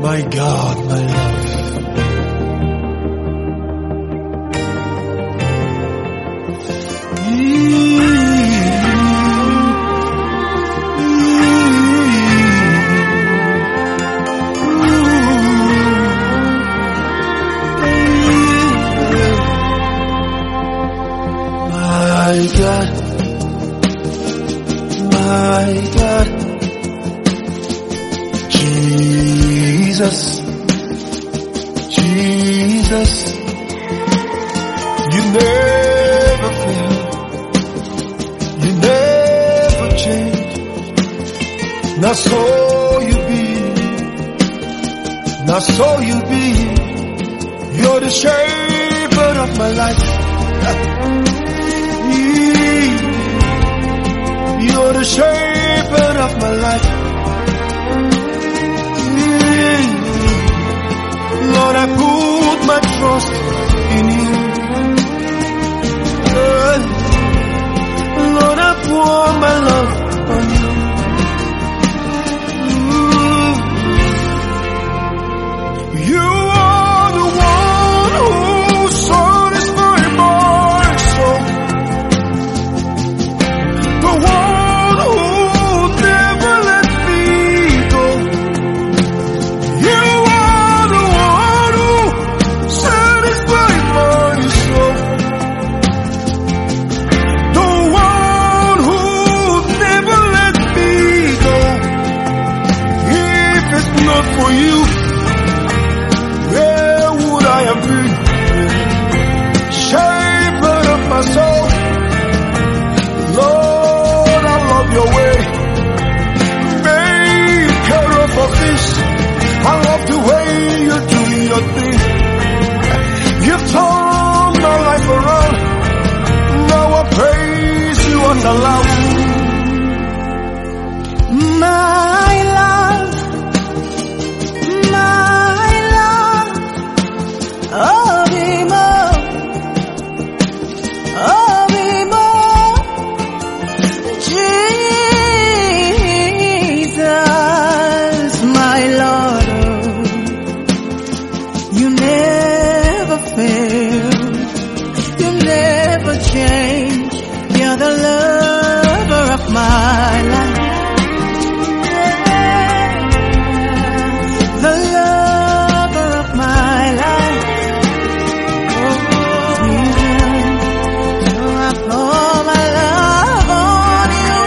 My God, my love. My God, my God, Jesus, Jesus, you never fail, you never change. Now so you be, now so you be. You're the shepherd of my life. You're the shepherd of my life. Lord, I put my trust in you. Lord, I pour my love on you. You are the one who satisfies my soul. The one who never let me go. You are the one who satisfies my soul. The one who never let me go. If it's not for you, where would I have been? Shepherd of my soul, Lord, I love your way. Maker of a fish, I love the way you do your thing. You've turned my life around. Now I praise you and allow My love, oh, be more, Jesus, my Lord, you never fail, you never change, you're the lover of my life. The lover of my life. Oh, Jesus, so I pour my love on you.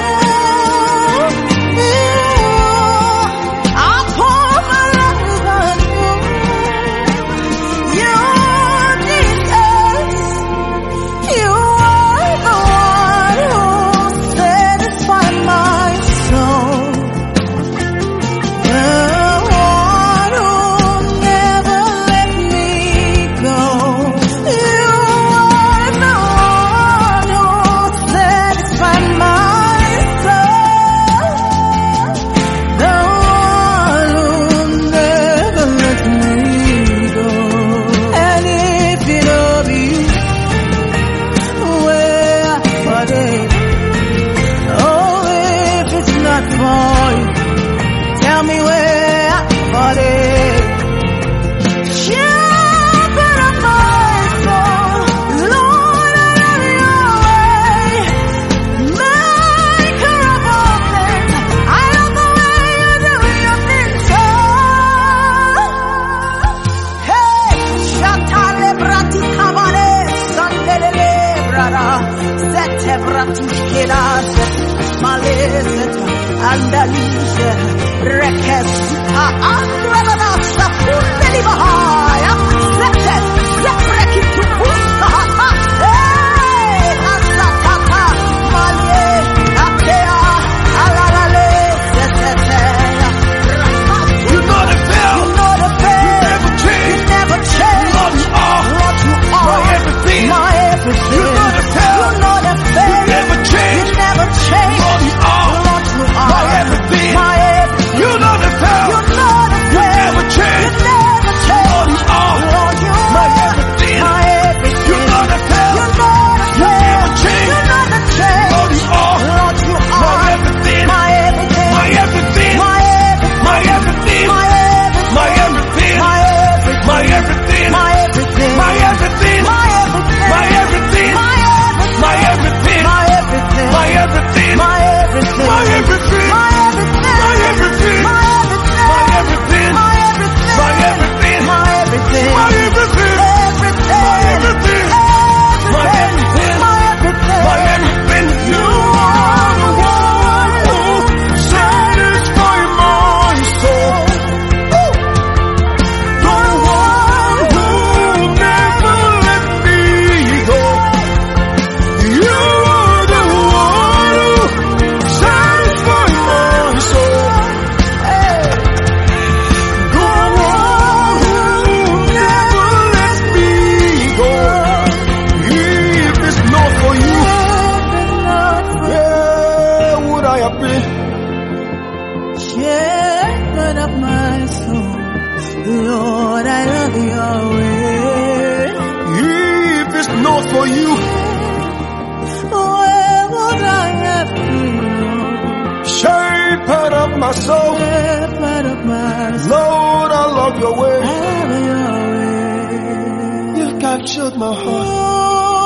I pour my love on you. You're Jesus. You are the one who satisfies my soul. Tell me where for it. Shepherd of my soul, Lord, I love your way. Maker of all things, I love the way you do your things. Hey, Shatale brati kabale, sandele brada, sete brati kelas, maleseta. Andalise, Rekesita, Andrelasa, Fundeli Bahaya, Zetet, Zepreki to Pusta, hey, Asatata, Malie, Akea, Alalale, Zetetea. You know the fail. You know the fail. You never change. You never change. Lord, you are. Lord, you are. My everything. My everything. You know the fail. You know the fail. You never change. You never change. Lord, you are. Lord, you are. My everything. My everything. You know the fail. You know the You fail. never change. You never change. Lord, you be? Shepherd of my soul, Lord, I love your way. If it's not for you, Where would I have been? shepherd of my soul, Shepherd of my soul, Lord, I love your I way. love your way. You've captured my heart. Oh,